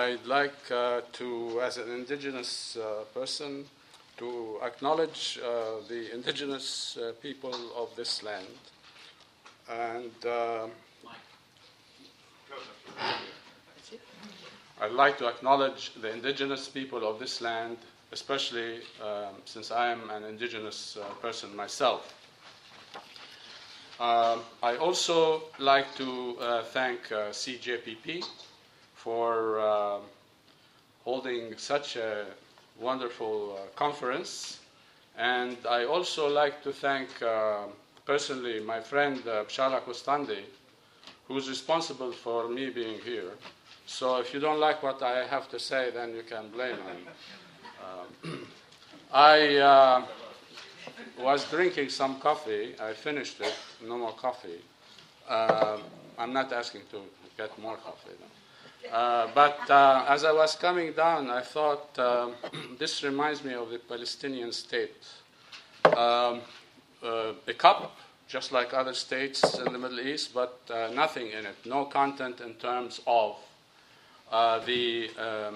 I'd like to, as an indigenous person, to acknowledge the indigenous people of this land. And I'd like to acknowledge the indigenous people of this land, especially since I am an indigenous person myself. I also like to thank CJPP for holding such a wonderful conference. And I also like to thank personally my friend Bshara Kostandi, who's responsible for me being here. So if you don't like what I have to say, then you can blame him. I was drinking some coffee. I finished it. No more coffee. I'm not asking to get more coffee, though. But as I was coming down, I thought this reminds me of the Palestinian state. A cup, just like other states in the Middle East, but nothing in it. No content in terms of the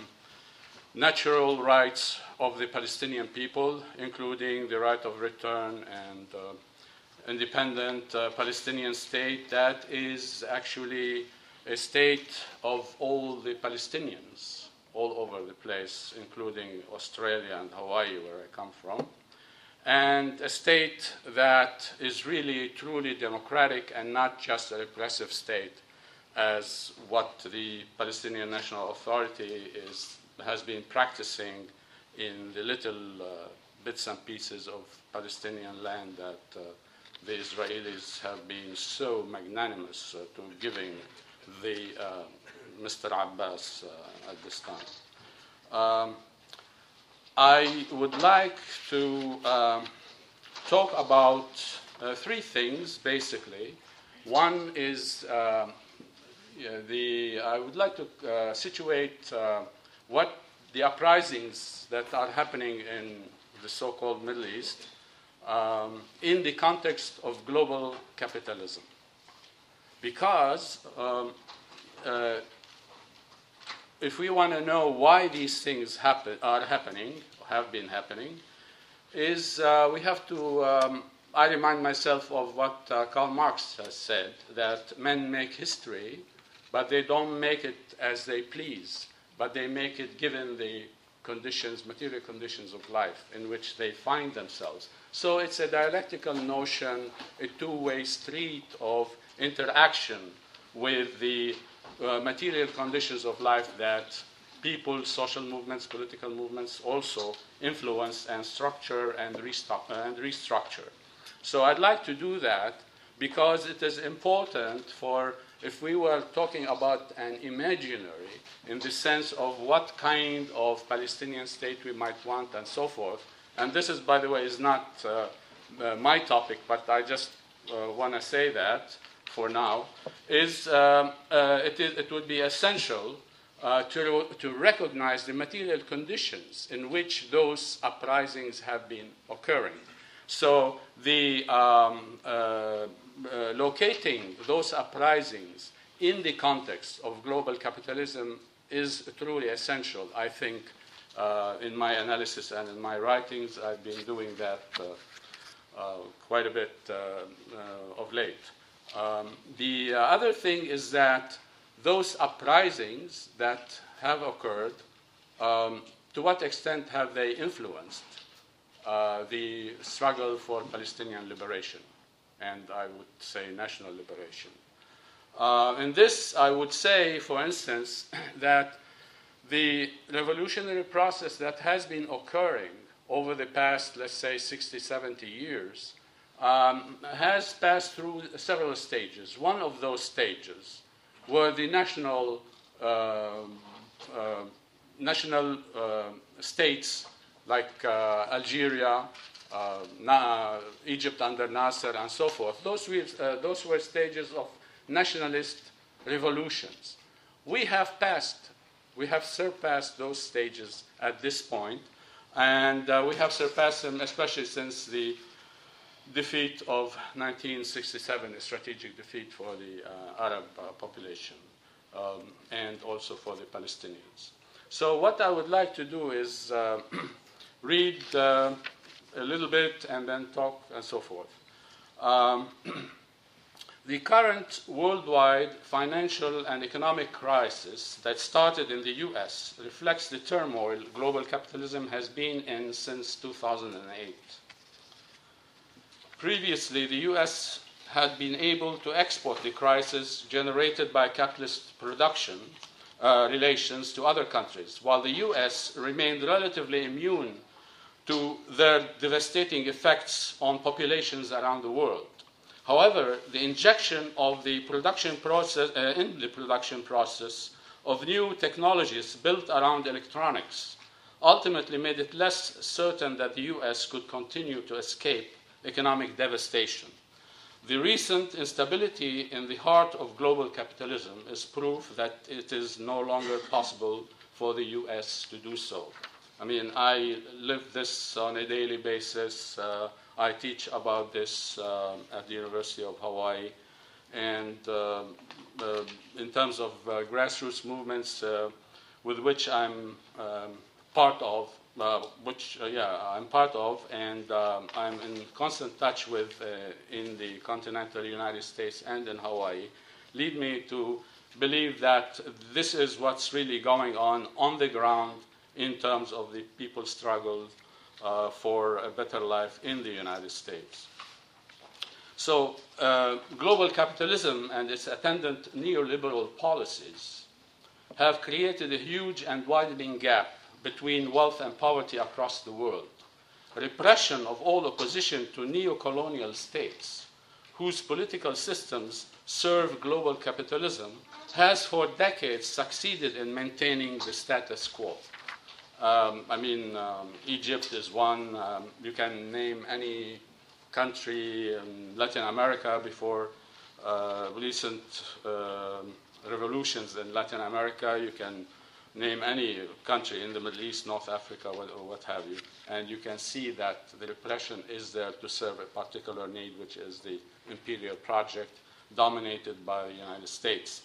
natural rights of the Palestinian people, including the right of return and independent Palestinian state that is actually a state of all the Palestinians all over the place, including Australia and Hawaii, where I come from, and a state that is really truly democratic and not just a repressive state, as what the Palestinian National Authority has been practicing in the little bits and pieces of Palestinian land that the Israelis have been so magnanimous to giving the Mr. Abbas at this time. I would like to talk about three things, basically. One is I would like to situate what the uprisings that are happening in the so-called Middle East in the context of global capitalism. Because if we want to know why these things have been happening, is we have to, I remind myself of what Karl Marx has said, that men make history, but they don't make it as they please, but they make it given the conditions, material conditions of life in which they find themselves. So it's a dialectical notion, a two-way street of interaction with the material conditions of life that people, social movements, political movements also influence and structure and restructure. So I'd like to do that because it is important for, if we were talking about an imaginary in the sense of what kind of Palestinian state we might want and so forth, and this is, by the way, is not my topic, but I just want to say that for now, it would be essential to recognize the material conditions in which those uprisings have been occurring. So the locating those uprisings in the context of global capitalism is truly essential. I think in my analysis and in my writings, I've been doing that quite a bit of late. The other thing is that those uprisings that have occurred, to what extent have they influenced the struggle for Palestinian liberation, and I would say national liberation? In this, I would say, for instance, that the revolutionary process that has been occurring over the past, let's say, 60, 70 years, has passed through several stages. One of those stages were the national states like Algeria, Egypt under Nasser, and so forth. Those were stages of nationalist revolutions. We have surpassed those stages at this point, and we have surpassed them especially since the defeat of 1967, a strategic defeat for the Arab population, and also for the Palestinians. So what I would like to do is read a little bit and then talk and so forth. The current worldwide financial and economic crisis that started in the US reflects the turmoil global capitalism has been in since 2008. Previously, the US had been able to export the crisis generated by capitalist production relations to other countries, while the US remained relatively immune to their devastating effects on populations around the world. However, the injection of the production process, in the production process of new technologies built around electronics ultimately made it less certain that the US could continue to escape economic devastation. The recent instability in the heart of global capitalism is proof that it is no longer possible for the US to do so. I mean, I live this on a daily basis. I teach about this at the University of Hawaii. And in terms of grassroots movements with which I'm part of, I'm part of, and I'm in constant touch with in the continental United States and in Hawaii, lead me to believe that this is what's really going on the ground in terms of the people's struggle for a better life in the United States. So global capitalism and its attendant neoliberal policies have created a huge and widening gap between wealth and poverty across the world. Repression of all opposition to neo-colonial states whose political systems serve global capitalism has for decades succeeded in maintaining the status quo. Egypt is one. You can name any country in Latin America before recent revolutions in Latin America. You can name any country in the Middle East, North Africa, or what have you, and you can see that the repression is there to serve a particular need, which is the imperial project dominated by the United States.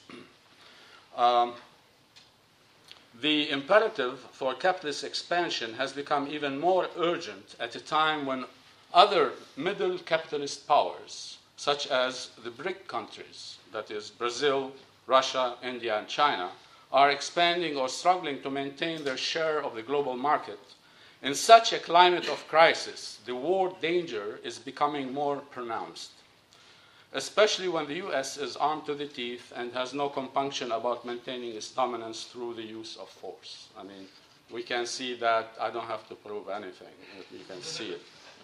The imperative for capitalist expansion has become even more urgent at a time when other middle capitalist powers, such as the BRIC countries, that is Brazil, Russia, India, and China, are expanding or struggling to maintain their share of the global market. In such a climate of crisis, the war danger is becoming more pronounced, especially when the US is armed to the teeth and has no compunction about maintaining its dominance through the use of force. I mean, we can see that. I don't have to prove anything. You can see it.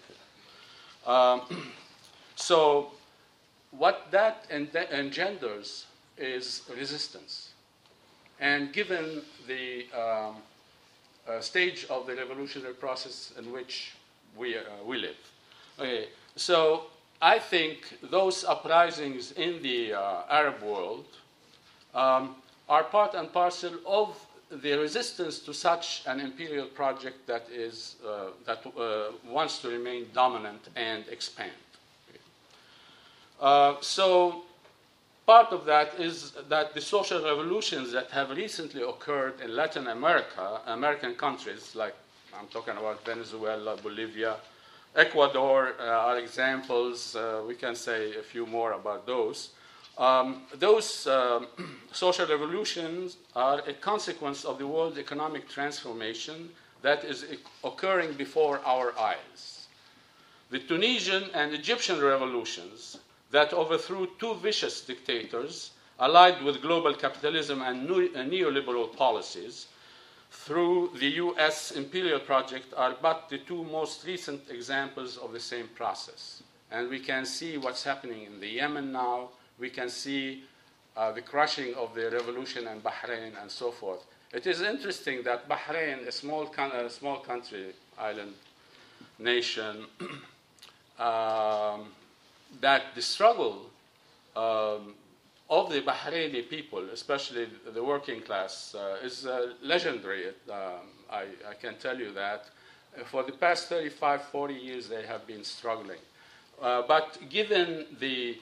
So what that engenders is resistance. And given the stage of the revolutionary process in which we live. Okay, so I think those uprisings in the Arab world are part and parcel of the resistance to such an imperial project that wants to remain dominant and expand. So part of that is that the social revolutions that have recently occurred in Latin America, American countries, like I'm talking about Venezuela, Bolivia, Ecuador are examples. We can say a few more about those. Those social revolutions are a consequence of the world economic transformation that is occurring before our eyes. The Tunisian and Egyptian revolutions that overthrew two vicious dictators allied with global capitalism and neoliberal policies through the US imperial project are but the two most recent examples of the same process. And we can see what's happening in the Yemen now. We can see the crushing of the revolution in Bahrain and so forth. It is interesting that Bahrain, a small country, island nation, that the struggle of the Bahraini people, especially the working class, is legendary. I can tell you that. For the past 35, 40 years, they have been struggling. But given the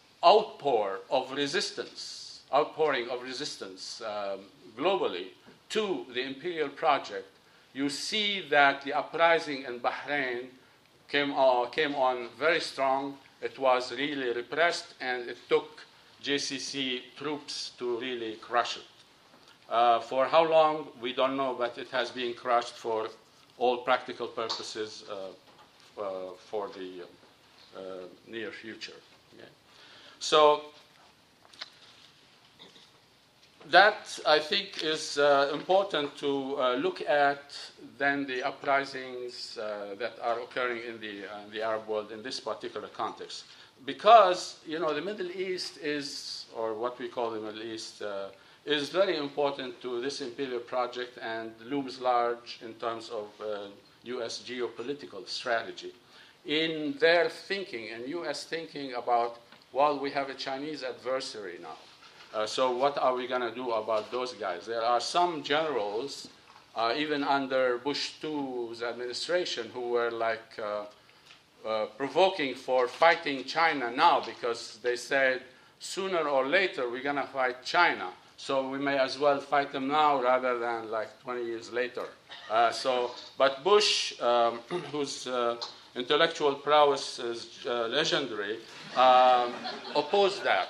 outpouring of resistance globally to the imperial project, you see that the uprising in Bahrain came on very strong. It was really repressed, and it took JCC troops to really crush it. For how long, we don't know, but it has been crushed for all practical purposes for the near future. Okay? So that, I think, is important to look at then the uprisings that are occurring in the Arab world in this particular context. Because, you know, the Middle East is, or what we call the Middle East, is very important to this imperial project and looms large in terms of U.S. geopolitical strategy. In their thinking, and U.S. thinking about, well, we have a Chinese adversary now. So what are we going to do about those guys? There are some generals, even under Bush II's administration, who were like provoking for fighting China now, because they said sooner or later we're going to fight China. So we may as well fight them now rather than like 20 years later. But Bush, whose intellectual prowess is legendary, opposed that.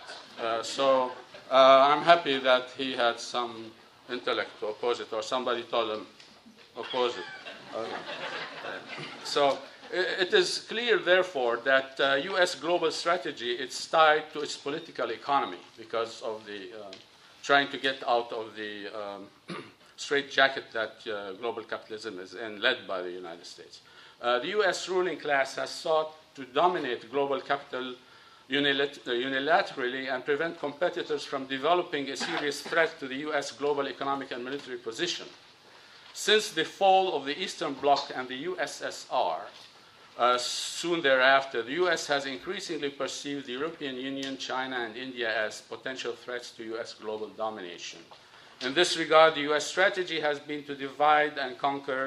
I'm happy that he had some intellect to oppose it, or somebody told him oppose it. So it is clear, therefore, that U.S. global strategy is tied to its political economy because of the trying to get out of the straitjacket that global capitalism is in, led by the United States. The U.S. ruling class has sought to dominate global capital unilaterally and prevent competitors from developing a serious threat to the U.S. global economic and military position. Since the fall of the Eastern Bloc and the USSR, soon thereafter, the U.S. has increasingly perceived the European Union, China, and India as potential threats to U.S. global domination. In this regard, the U.S. strategy has been to divide and conquer,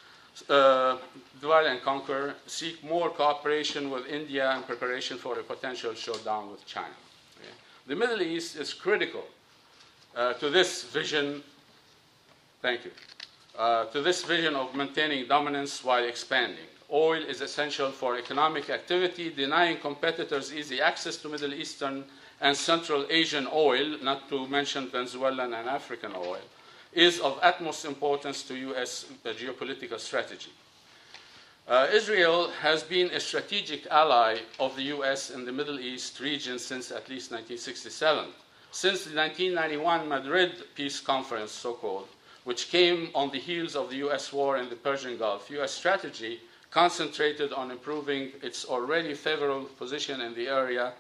seek more cooperation with India in preparation for a potential showdown with China. Okay? The Middle East is critical to this vision. Thank you. To this vision of maintaining dominance while expanding. Oil is essential for economic activity. Denying competitors easy access to Middle Eastern and Central Asian oil, not to mention Venezuelan and African oil, is of utmost importance to U.S. geopolitical strategy. Israel has been a strategic ally of the U.S. in the Middle East region since at least 1967. Since the 1991 Madrid Peace Conference, so-called, which came on the heels of the U.S. war in the Persian Gulf, U.S. strategy concentrated on improving its already favorable position in the area,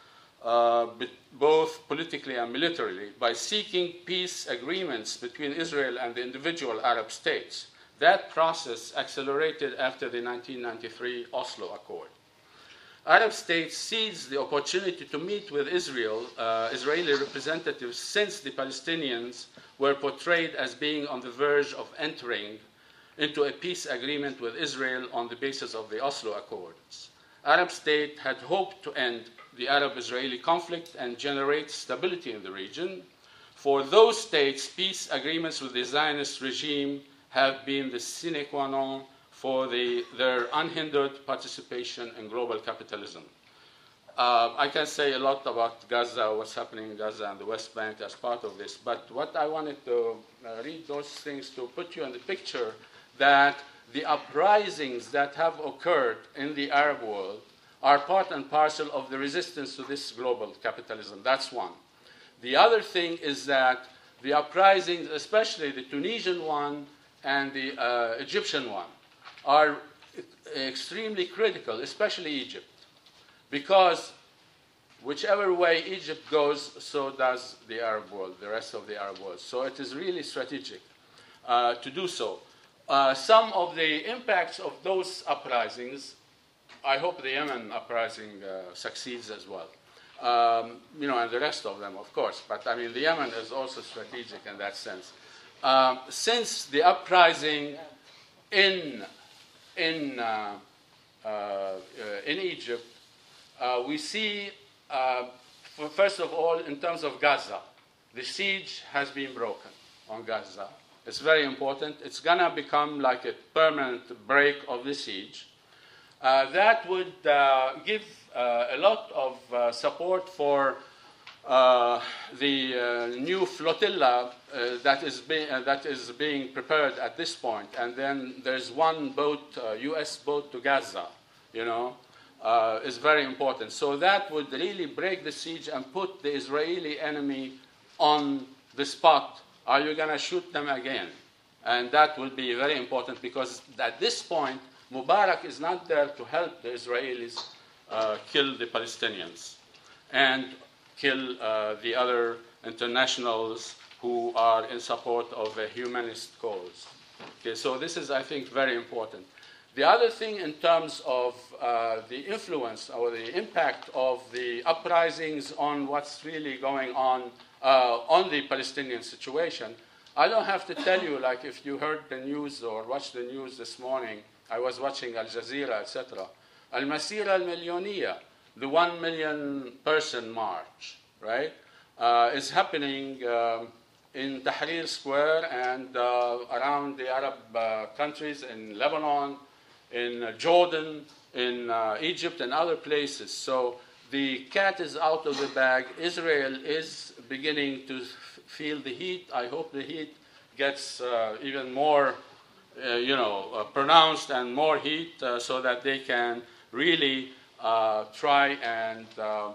both politically and militarily, by seeking peace agreements between Israel and the individual Arab states. That process accelerated after the 1993 Oslo Accord. Arab states seized the opportunity to meet with Israeli representatives since the Palestinians were portrayed as being on the verge of entering into a peace agreement with Israel on the basis of the Oslo Accords. Arab states had hoped to end the Arab-Israeli conflict and generate stability in the region. For those states, peace agreements with the Zionist regime have been the sine qua non for their unhindered participation in global capitalism. I can say a lot about Gaza, what's happening in Gaza and the West Bank as part of this, but what I wanted to read those things to put you in the picture that the uprisings that have occurred in the Arab world are part and parcel of the resistance to this global capitalism. That's one. The other thing is that the uprisings, especially the Tunisian one and the Egyptian one, are extremely critical, especially Egypt, because whichever way Egypt goes, so does the Arab world, the rest of the Arab world. So it is really strategic to do so. Some of the impacts of those uprisings, I hope the Yemen uprising succeeds as well. And the rest of them, of course. But I mean, the Yemen is also strategic in that sense. Since the uprising in Egypt, we see, first of all, in terms of Gaza, the siege has been broken on Gaza. It's very important. It's going to become like a permanent break of the siege. That would give a lot of support for the new flotilla that is being prepared at this point. And then there's one boat, U.S. boat to Gaza, is very important. So that would really break the siege and put the Israeli enemy on the spot. Are you going to shoot them again? And that would be very important because at this point, Mubarak is not there to help the Israelis kill the Palestinians and kill the other internationals who are in support of a humanist cause. Okay, so this is, I think, very important. The other thing in terms of the influence or the impact of the uprisings on what's really going on the Palestinian situation, I don't have to tell you, like if you heard the news or watched the news this morning, I was watching Al Jazeera, etc. Al-Masira al-Milyoniya, the 1 million person march, right, is happening in Tahrir Square and around the Arab countries, in Lebanon, in Jordan, in Egypt, and other places. So the cat is out of the bag. Israel is beginning to feel the heat. I hope the heat gets even more, pronounced and more heat so that they can really try and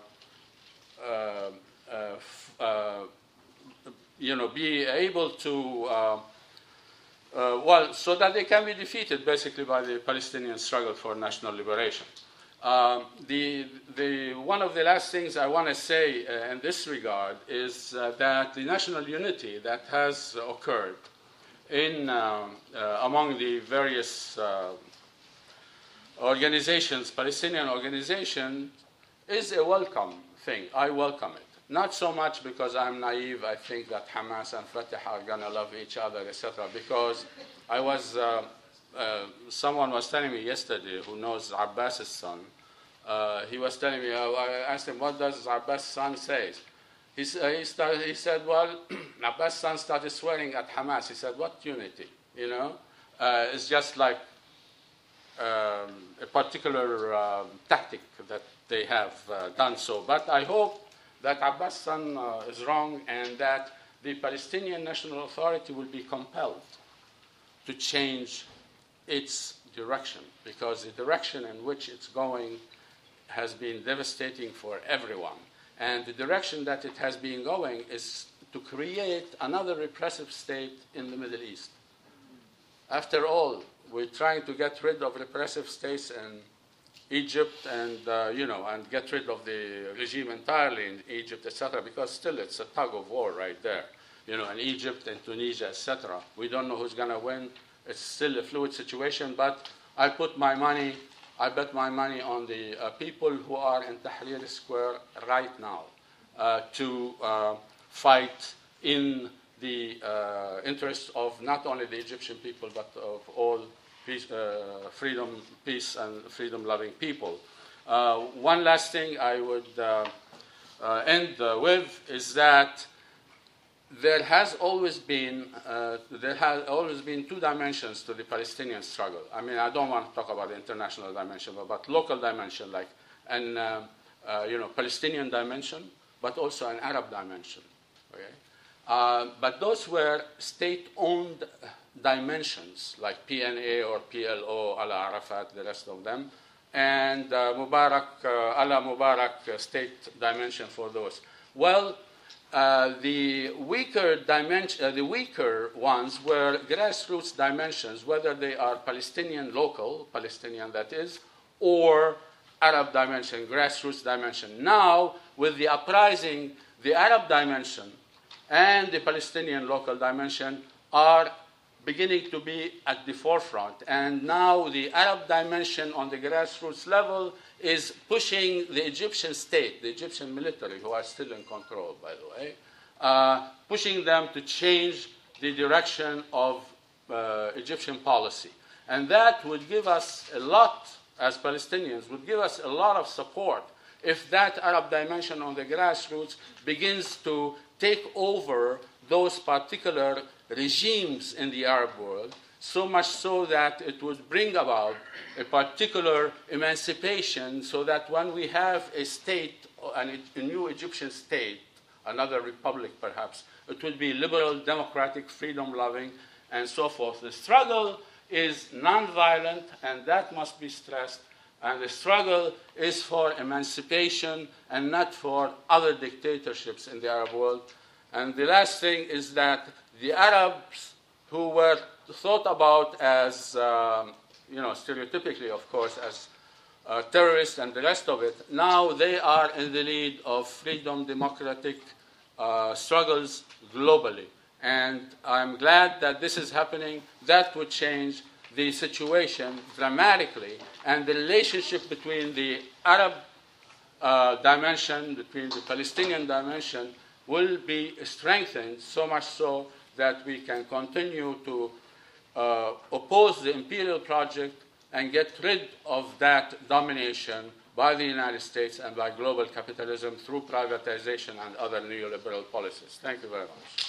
be able to so that they can be defeated basically by the Palestinian struggle for national liberation. One of the last things I want to say in this regard is that the national unity that has occurred among the various organizations, Palestinian organizations, is a welcome thing. I welcome it. Not so much because I'm naive, I think that Hamas and Fatah are going to love each other, etc. Because someone was telling me yesterday who knows Abbas's son, he was telling me, I asked him, what does Abbas's son say? He said, well, Abbas's son started swearing at Hamas. He said, what unity? It's just like a particular tactic that they have done so. But I hope that Abbas' son is wrong and that the Palestinian National Authority will be compelled to change its direction, because the direction in which it's going has been devastating for everyone. And the direction that it has been going is to create another repressive state in the Middle East. After all, we're trying to get rid of repressive states in Egypt and and get rid of the regime entirely in Egypt, etc. Because still it's a tug of war right there, in Egypt and Tunisia, etc. We don't know who's going to win. It's still a fluid situation, but I bet my money on the people who are in Tahrir Square right now to fight in the interests of not only the Egyptian people but of all freedom, peace, and freedom-loving people. One last thing I would end with is that there has always been two dimensions to the Palestinian struggle. I mean, I don't want to talk about the international dimension, but local dimension, like an Palestinian dimension, but also an Arab dimension. Okay, but those were state-owned dimensions, like PNA or PLO, ala Arafat, the rest of them, and Mubarak, ala Mubarak state dimension for those. Well, the weaker ones were grassroots dimensions, whether they are Palestinian local, Palestinian that is, or Arab dimension, grassroots dimension. Now, with the uprising, the Arab dimension and the Palestinian local dimension are beginning to be at the forefront. And now the Arab dimension on the grassroots level is pushing the Egyptian state, the Egyptian military, who are still in control, by the way, pushing them to change the direction of Egyptian policy. And that would give us a lot, as Palestinians, would give us a lot of support if that Arab dimension on the grassroots begins to take over those particular regimes in the Arab world, so much so that it would bring about a particular emancipation, so that when we have a state, a new Egyptian state, another republic perhaps, it would be liberal, democratic, freedom-loving, and so forth. The struggle is nonviolent, and that must be stressed, and the struggle is for emancipation and not for other dictatorships in the Arab world. And the last thing is that the Arabs who were thought about as, stereotypically, of course, as terrorists and the rest of it, now they are in the lead of freedom, democratic struggles globally. And I'm glad that this is happening. That would change the situation dramatically, and the relationship between the Arab dimension, between the Palestinian dimension, will be strengthened, so much so that we can continue to oppose the imperial project and get rid of that domination by the United States and by global capitalism through privatization and other neoliberal policies. Thank you very much.